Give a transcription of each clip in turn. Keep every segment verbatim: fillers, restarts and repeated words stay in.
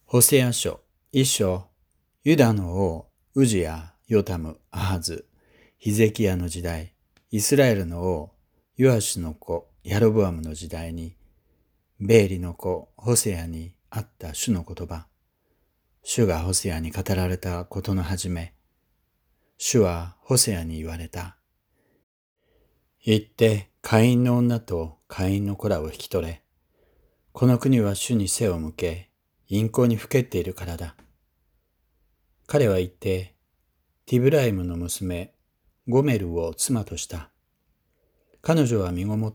ホセア書一章、ユダの王、ウジヤ、ヨタム、アハズ、ヒゼキヤの時代、イスラエルの王、ヨアシュの子、ヤロブアムの時代に、ベーリの子、ホセアにあった主の言葉。主がホセアに語られたことの始め、主はホセアに言われた。言って、カインの女とカインの子らを引き取れ。この国は主に背を向け、陰行にふけっているからだ。彼は言って、ティブライムの娘、ゴメルを妻とした。彼女は身ごもって、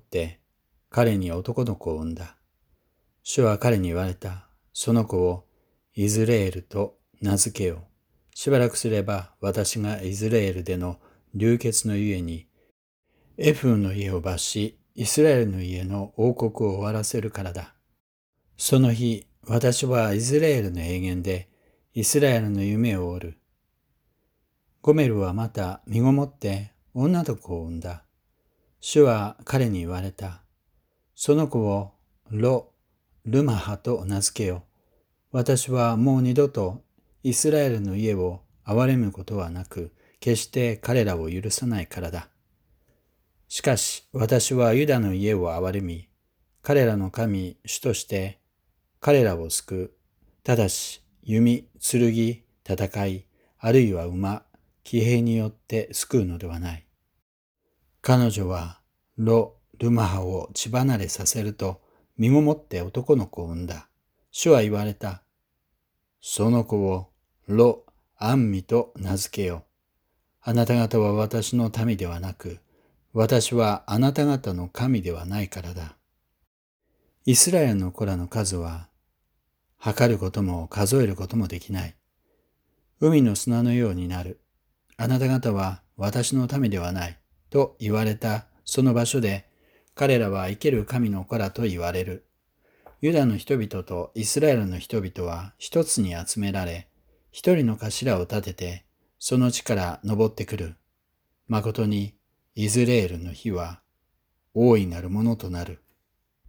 彼に男の子を産んだ。主は彼に言われた。その子をイズレールと名付けよう。しばらくすれば私がイズレールでの流血のゆえに、エフーの家を罰し、イスラエルの家の王国を終わらせるからだ。その日、私はイズレールの永遠で、イスラエルの夢を折る。ゴメルはまた身ごもって女の子を産んだ。主は彼に言われた。その子をロ・ルマハと名付けよう。私はもう二度とイスラエルの家を憐れむことはなく、決して彼らを許さないからだ。しかし私はユダの家を憐れみ、彼らの神、主として彼らを救う。ただし、弓、剣、戦い、あるいは馬、騎兵によって救うのではない。彼女はロ・ルマハを血離れさせると、身ごもって男の子を産んだ。主は言われた。その子をロ・アンミと名付けよう。あなた方は私の民ではなく、私はあなた方の神ではないからだ。イスラエルの子らの数は、測ることも数えることもできない。海の砂のようになる。あなた方は私の民ではない。と言われたその場所で、彼らは生ける神の子らと言われる。ユダの人々とイスラエルの人々は一つに集められ、一人の頭を立てて、その地から登ってくる。誠にイズレールの日は大いなるものとなる。